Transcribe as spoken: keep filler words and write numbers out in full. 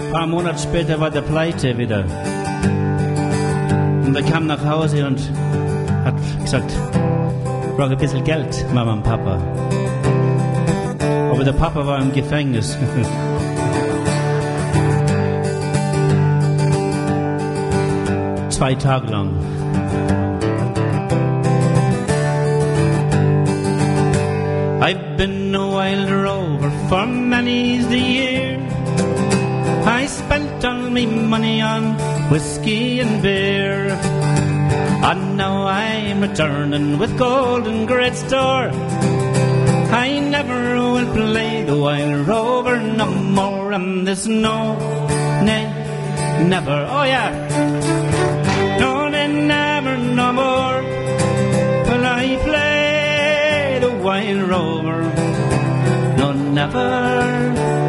paar Monate später war der pleite wieder. Und er kam nach Hause und hat gesagt, ich brauche ein bisschen Geld, Mama und Papa. Aber der Papa war im Gefängnis. Zwei Tage lang. I've been a wild rover for many's the year. I spent all my money on whiskey and beer. And now I'm returning with gold and great store. I never will play the wild rover no more. And there's no, nay, never, oh yeah. No, nay, never, no more. Will I play the wild rover? No, never.